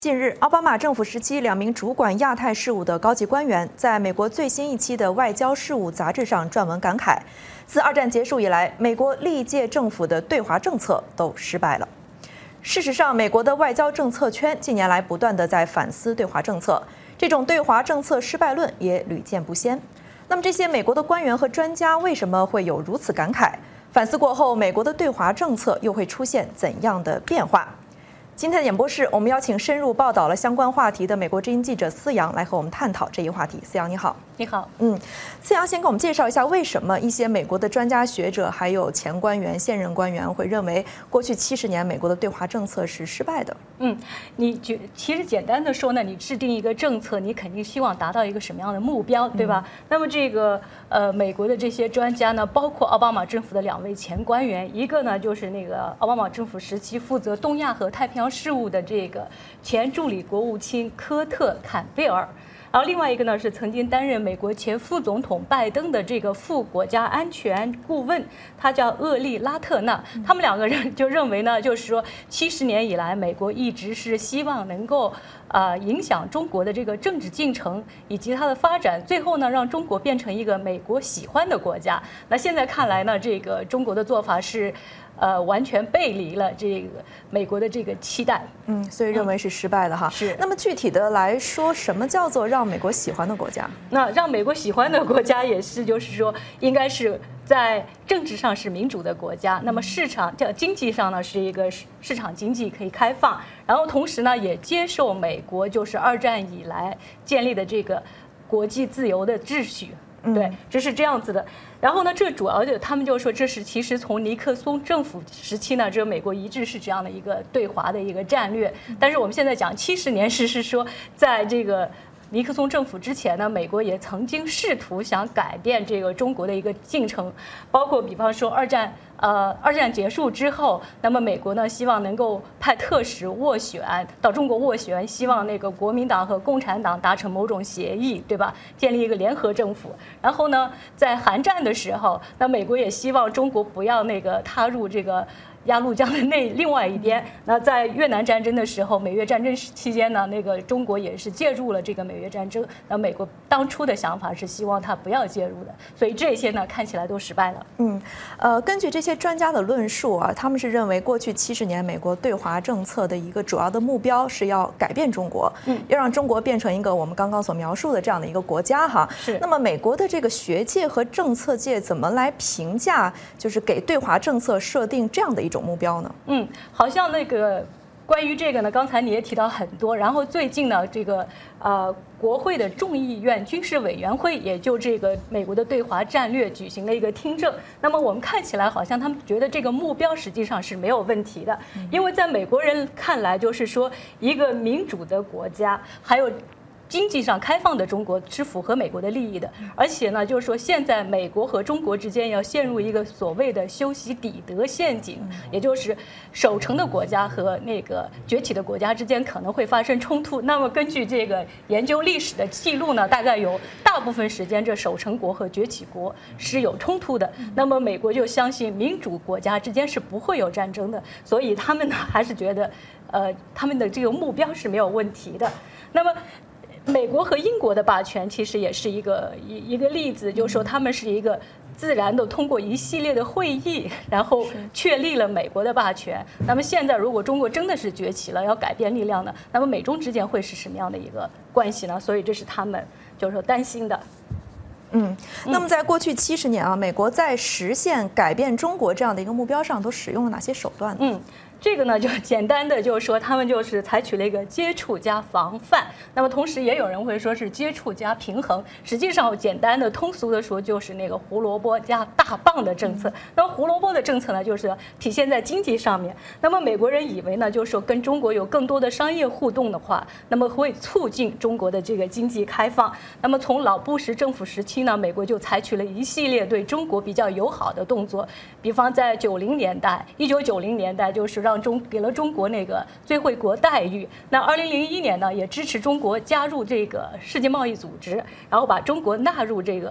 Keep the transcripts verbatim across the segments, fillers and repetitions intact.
近日，奥巴马政府时期两名主管亚太事务的高级官员在美国最新一期的《外交事务》杂志上撰文感慨，自二战结束以来，美国历届政府的对华政策都失败了。事实上，美国的外交政策圈近年来不断地在反思对华政策，这种对华政策失败论也屡见不鲜。那么，这些美国的官员和专家为什么会有如此感慨？反思过后，美国的对华政策又会出现怎样的变化？今天的演播室，我们邀请深入报道了相关话题的美国之音记者思阳来和我们探讨这一话题。思阳，你好。 你好。 嗯，思阳先给我们介绍一下，为什么一些美国的专家学者还有前官员、现任官员会认为过去七十年美国的对华政策是失败的？ 嗯，你觉其实简单的说呢，你制定一个政策，你肯定希望达到一个什么样的目标，对吧？嗯、那么这个呃，美国的这些专家呢，包括奥巴马政府的两位前官员，一个呢就是那个奥巴马政府时期负责东亚和太平洋事务的这个前助理国务卿科特·坎贝尔。然后另外一个呢是曾经担任美国前副总统拜登的这个副国家安全顾问，他叫厄利拉特纳。他们两个人就认为呢，就是说七十年以来，美国一直是希望能够呃影响中国的这个政治进程以及它的发展，最后呢让中国变成一个美国喜欢的国家。那现在看来呢，这个中国的做法是。呃，完全背离了这个美国的这个期待， 嗯，所以认为是失败的哈。 是。 那么具体的来说，什么叫做让美国喜欢的国家？ 那让美国喜欢的国家也是，就是说，应该是在政治上是民主的国家，那么市场叫经济上呢是一个市场经济可以开放，然后同时呢也接受美国就是二战以来建立的这个国际自由的秩序。对，这是这样子的。然后呢，这主要就他们就说，这是其实从尼克松政府时期呢，这美国一直是这样的一个对华的一个战略。但是我们现在讲七十年是是说，在这个尼克松政府之前呢，美国也曾经试图想改变这个中国的一个进程，包括比方说二战。呃，二战结束之后，那么美国呢希望能够派特使斡旋到中国斡旋，希望那个国民党和共产党达成某种协议，对吧？建立一个联合政府。然后呢，在韩战的时候，那美国也希望中国不要那个踏入这个鸭绿江的那另外一边。那在越南战争的时候，美越战争期间呢，那个中国也是介入了这个美越战争。那美国当初的想法是希望他不要介入的，所以这些呢看起来都失败了。 嗯，呃，根据这些专家的论述啊，他们是认为过去七十年美国对华政策的一个主要的目标是要改变中国，嗯，要让中国变成一个我们刚刚所描述的这样的一个国家哈。 是。 那么美国的这个学界和政策界怎么来评价，就是给对华政策设定这样的一种目标呢？ 嗯，好像那个。关于这个呢，刚才你也提到很多，然后最近呢，这个呃国会的众议院军事委员会也就这个美国的对华战略举行了一个听证。那么我们看起来好像他们觉得这个目标实际上是没有问题的，因为在美国人看来，就是说一个民主的国家，还有。经济上开放的中国是符合美国的利益的，而且呢，就是说现在美国和中国之间要陷入一个所谓的修昔底德陷阱，也就是守成的国家和那个崛起的国家之间可能会发生冲突。那么根据这个研究历史的记录呢，大概有大部分时间这守成国和崛起国是有冲突的。那么美国就相信民主国家之间是不会有战争的，所以他们呢还是觉得，呃，他们的这个目标是没有问题的。那么。美国和英国的霸权其实也是一个一一个例子，就是说他们是一个自然的通过一系列的会议，然后确立了美国的霸权。那么现在如果中国真的是崛起了，要改变力量呢，那么美中之间会是什么样的一个关系呢？所以这是他们就是说担心的。 嗯，那么在过去七十年啊，美国在实现改变中国这样的一个目标上，都使用了哪些手段呢？ 嗯。这个呢，就简单的就是说，他们就是采取了一个接触加防范，那么同时也有人会说是接触加平衡。实际上，简单的通俗的说，就是那个胡萝卜加大棒的政策。那么胡萝卜的政策呢，就是体现在经济上面。那么美国人以为呢，就是说跟中国有更多的商业互动的话，那么会促进中国的这个经济开放。那么从老布什政府时期呢，美国就采取了一系列对中国比较友好的动作，比方在九零年代，一九九零年代就是让让中给了中国那个最惠国待遇。那二零零一年呢，也支持中国加入这个世界贸易组织，然后把中国纳入这个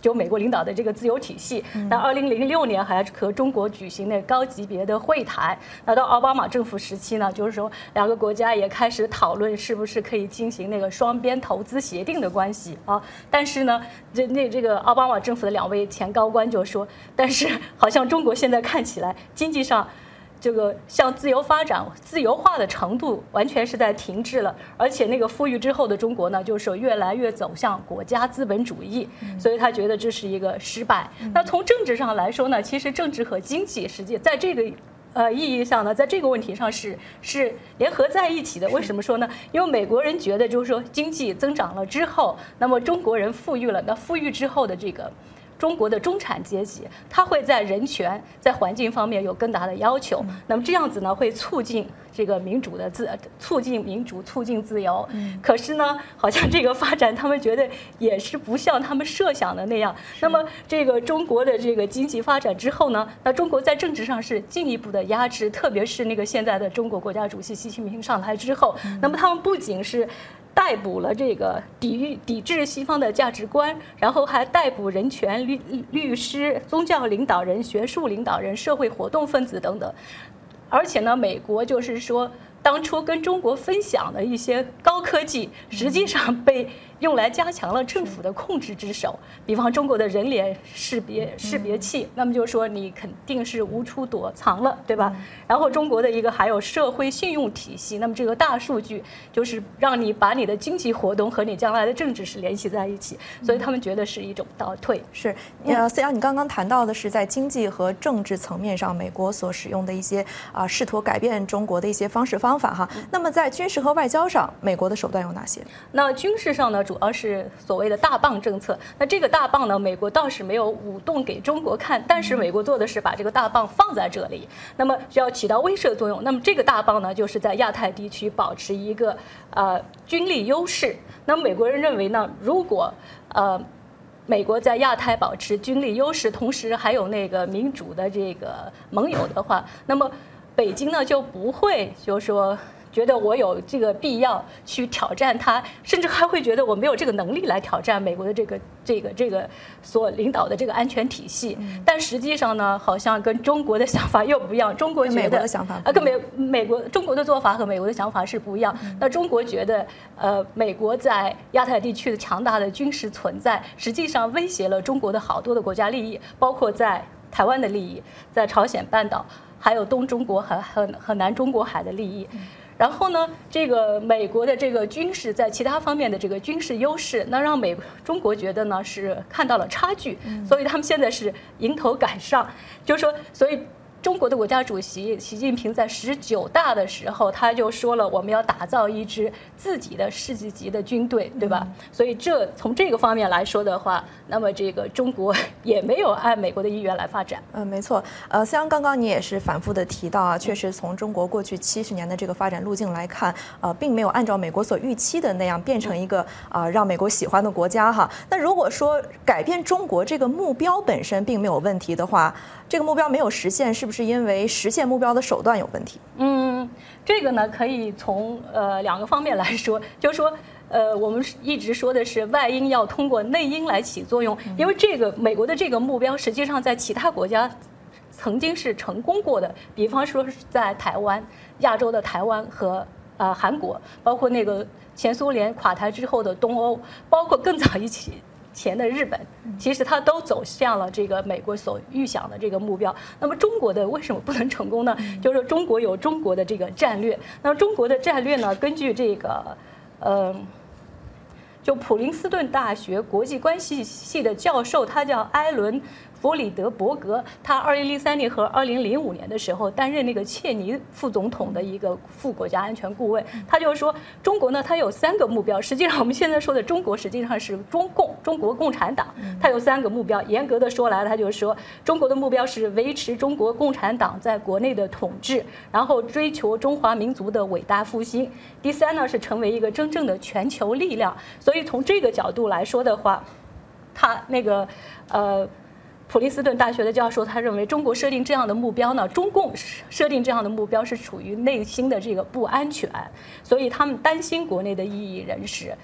就美国领导的这个自由体系。那二零零六年还和中国举行那高级别的会谈。那到奥巴马政府时期呢，就是说两个国家也开始讨论是不是可以进行那个双边投资协定的关系啊。但是呢，这那这个奥巴马政府的两位前高官就说，但是好像中国现在看起来经济上这个向自由发展、自由化的程度完全是在停滞了，而且那个富裕之后的中国呢，就是越来越走向国家资本主义，所以他觉得这是一个失败。那从政治上来说呢，其实政治和经济实际在这个呃意义上呢，在这个问题上是是联合在一起的。为什么说呢？因为美国人觉得就是说经济增长了之后，那么中国人富裕了，那富裕之后的这个中国的中产阶级，他会在人权、在环境方面有更大的要求。那么这样子呢，会促进这个民主的自，促进民主，促进自由。可是呢，好像这个发展，他们觉得也是不像他们设想的那样。那么这个中国的这个经济发展之后呢，那中国在政治上是进一步的压制，特别是那个现在的中国国家主席习近平上台之后，那么他们不仅是逮捕了这个抵御抵制西方的价值观，然后还逮捕人权律律师、宗教领导人、学术领导人、社会活动分子等等。而且呢，美国就是说，当初跟中国分享的一些高科技，实际上被用来加强了政府的控制之手。比方中国的人脸识别识别器，那么就是说你肯定是无处躲藏了，对吧？然后中国的一个还有社会信用体系，那么这个大数据就是让你把你的经济活动和你将来的政治是联系在一起，所以他们觉得是一种倒退。 是，呃，思阳，你刚刚谈到的是在经济和政治层面上，美国所使用的一些啊、呃、试图改变中国的一些方式方法哈。那么在军事和外交上，美国的手段有哪些？ 那军事上呢，主要是所谓的大棒政策。那这个大棒呢，美国倒是没有舞动给中国看，但是美国做的是把这个大棒放在这里，那么就要起到威慑作用。那么这个大棒呢，就是在亚太地区保持一个呃军力优势。那么美国人认为呢，如果呃美国在亚太保持军力优势，同时还有那个民主的这个盟友的话，那么北京呢就不会就是说觉得我有这个必要去挑战他，甚至还会觉得我没有这个能力来挑战美国的这个这个这个所领导的这个安全体系。但实际上呢，好像跟中国的想法又不一样。中国觉得美国的想法啊，跟美美国中国的做法和美国的想法是不一样。那中国觉得，呃，美国在亚太地区的强大的军事存在，实际上威胁了中国的好多的国家利益，包括在台湾的利益，在朝鲜半岛，还有东中国和和和南中国海的利益。然后呢，这个美国的这个军事在其他方面的这个军事优势，那让美中国觉得呢是看到了差距，所以他们现在是迎头赶上，就是说，所以中国的国家主席习近平在十九大的时候，他就说了，我们要打造一支自己的世界级的军队，对吧？所以这从这个方面来说的话，那么这个中国也没有按美国的意愿来发展。 嗯，没错。呃，思阳刚刚你也是反复的提到啊，确实从中国过去七十年的这个发展路径来看，呃，并没有按照美国所预期的那样变成一个啊、呃、让美国喜欢的国家哈。那如果说改变中国这个目标本身并没有问题的话，这个目标没有实现，是不是因为实现目标的手段有问题？ 嗯，这个呢可以从呃两个方面来说，就是说。呃，我们一直说的是外因要通过内因来起作用，因为这个美国的这个目标，实际上在其他国家曾经是成功过的，比方说是在台湾、亚洲的台湾和呃韩国，包括那个前苏联垮台之后的东欧，包括更早一起。前的日本，其实它都走向了这个美国所预想的这个目标。那么中国的为什么不能成功呢？就是说中国有中国的这个战略。那么中国的战略呢，根据这个，嗯、呃，就普林斯顿大学国际关系系的教授，他叫埃伦。弗里德伯格，他二零零三年和二零零五年的时候担任那个切尼副总统的一个副国家安全顾问。他就说，中国呢，它有三个目标。实际上，我们现在说的中国，实际上是中共，中国共产党。它有三个目标。严格的说来，他就是说，中国的目标是维持中国共产党在国内的统治，然后追求中华民族的伟大复兴。第三呢，是成为一个真正的全球力量。所以从这个角度来说的话，他那个呃。普林斯顿大学的教授他认为，中国设定这样的目标呢，中共设定这样的目标是处于内心的这个不安全，所以他们担心国内的异议人士。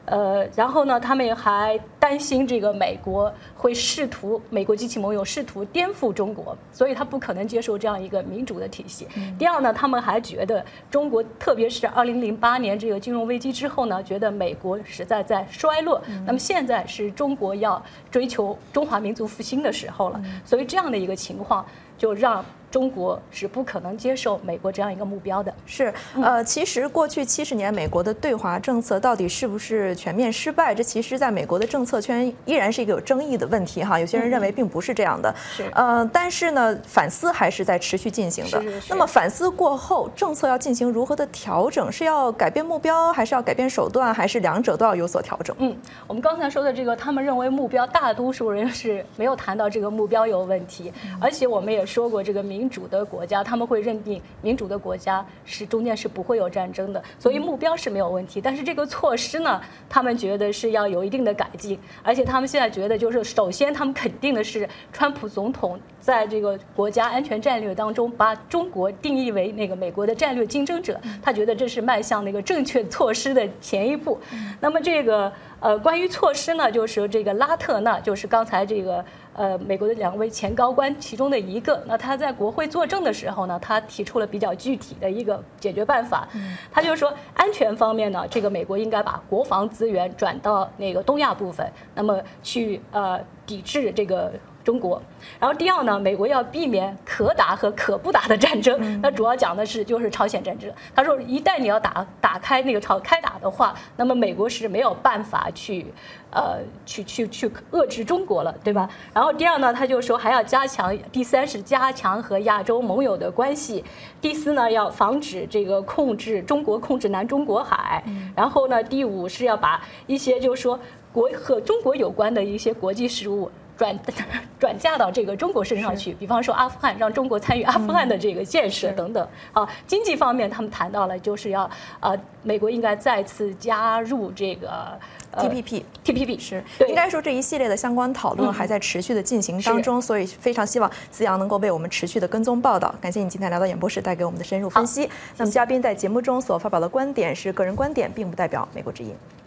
呃，然后呢，他们还担心这个美国会试图，美国及其盟友试图颠覆中国，所以他不可能接受这样一个民主的体系。嗯、第二呢，他们还觉得中国，特别是二零零八年这个金融危机之后呢，觉得美国实在在衰落。嗯、那么现在是中国要追求中华民族复兴的时候了，嗯、所以这样的一个情况就让中国是不可能接受美国这样一个目标的。 是，呃，其实过去七十年美国的对华政策到底是不是全面失败，这其实在美国的政策圈依然是一个有争议的问题哈。有些人认为并不是这样的， 是， 呃，但是呢，反思还是在持续进行的。 是是是。 那么反思过后，政策要进行如何的调整？是要改变目标，还是要改变手段，还是两者都要有所调整？ 嗯，我们刚才说的这个，他们认为目标，大多数人是没有谈到这个目标有问题，嗯、而且我们也说过，这个民主的国家。他们会认定民主的国家是中间是不会有战争的，所以目标是没有问题。但是这个措施呢，他们觉得是要有一定的改进，而且他们现在觉得就是，首先他们肯定的是，川普总统在这个国家安全战略当中把中国定义为那个美国的战略竞争者，他觉得这是迈向那个正确措施的前一步。那么这个呃，关于措施呢，就是这个拉特纳，就是刚才这个。呃，美国的两位前高官其中的一个，那他在国会作证的时候呢，他提出了比较具体的一个解决办法。嗯、他就是说，安全方面呢，这个美国应该把国防资源转到那个东亚部分，那么去呃抵制这个中国。然后第二呢，美国要避免可打和可不打的战争。嗯、那主要讲的是就是朝鲜战争。他说，一旦你要打打开那个朝开打的话，那么美国是没有办法去呃去去去遏制中国了，对吧？然后第二呢，他就说还要加强，第三是加强和亚洲盟友的关系，第四呢要防止这个控制中国控制南中国海，嗯、然后呢第五是要把一些就是说国和中国有关的一些国际事务。转转嫁到这个中国身上去，比方说阿富汗，让中国参与阿富汗的这个建设等等。啊，经济方面他们谈到了，就是要呃，美国应该再次加入这个。 T P P T P P 是，应该说这一系列的相关讨论还在持续的进行当中，嗯、所以非常希望思阳能够为我们持续的跟踪报道。感谢你今天来到演播室，带给我们的深入分析。那么嘉宾在节目中所发表的观点是个人观点，并不代表美国之音。